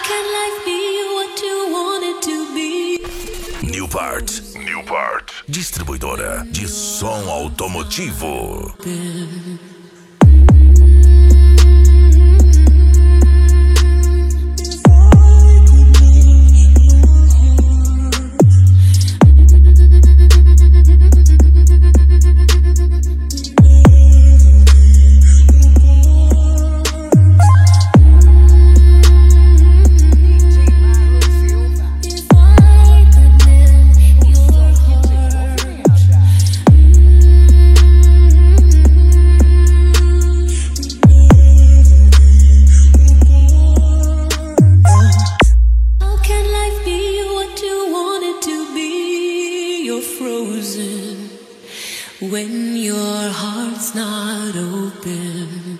can life be what you want it to be? Newpart, distribuidora de som automotivo. Frozen when your heart's not open.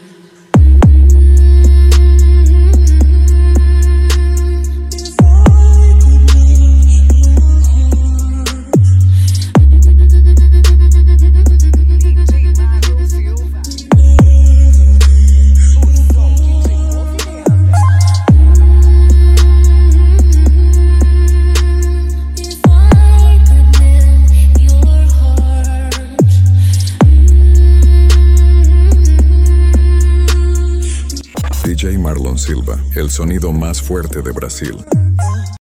DJ Marlon Silva, el sonido más fuerte de Brasil.